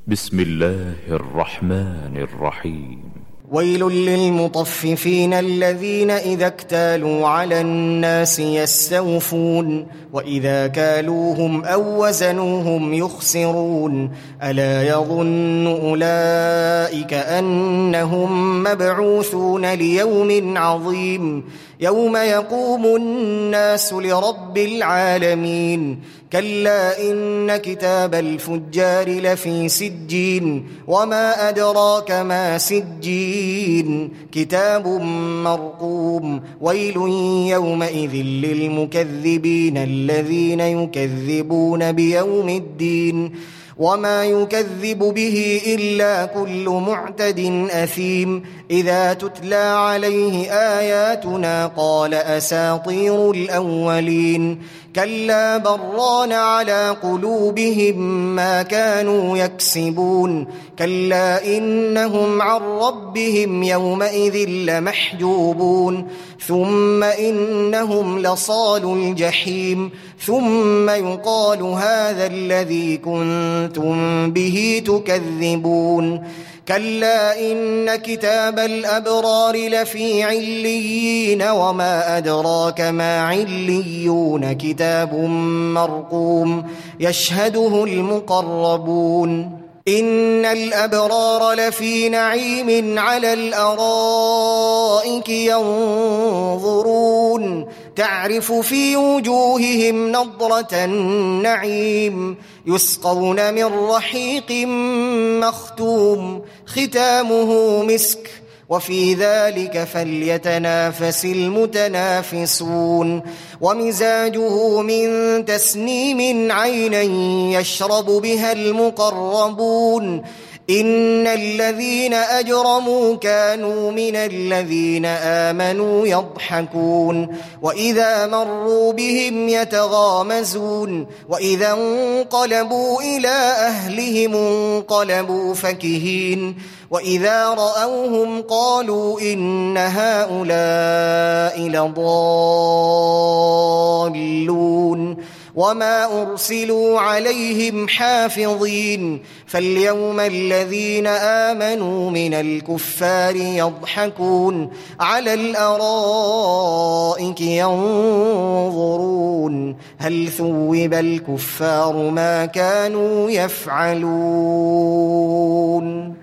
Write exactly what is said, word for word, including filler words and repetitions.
بسم الله الرحمن الرحيم. ويل للمطففين الذين إذا اكتالوا على الناس يستوفون وإذا كالوهم أو وزنوهم يخسرون ألا يظن أولئك أنهم مبعوثون ليوم عظيم يوم يقوم الناس لرب العالمين كلا إن كتاب الفجار لفي سجين وما أدراك ما سجين كتاب مرقوم ويل يومئذ للمكذبين الذين يكذبون بيوم الدين وما يكذب به إلا كل معتد أثيم إذا تتلى عليه آياتنا قال أساطير الأولين كلا بران على قلوبهم ما كانوا يكسبون كلا إنهم عن ربهم يومئذ لمحجوبون ثم إنهم لصالوا الجحيم ثم يقال هذا الذي كنتم به تكذبون كلا إن كتاب الأبرار لفي عليين وما أدراك ما عليون كتاب مرقوم يشهده المقربون إن الأبرار لفي نعيم على الأرائك ينظرون تعرف في وجوههم نضرة النعيم يسقون من رحيق مختوم ختامه مسك وفي ذلك فليتنافس المتنافسون ومزاجه من تسنيم عينا يشرب بها المقربون إن الذين أجرموا كانوا من الذين آمنوا يضحكون وإذا مروا بهم يتغامزون وإذا انقلبوا إلى أهلهم انقلبوا فكهين وإذا رأوهم قالوا إن هؤلاء لضالون وما أرسلوا عليهم حافظين فاليوم الذين آمنوا من الكفار يضحكون على الأرائك ينظرون هل ثوب الكفار ما كانوا يفعلون.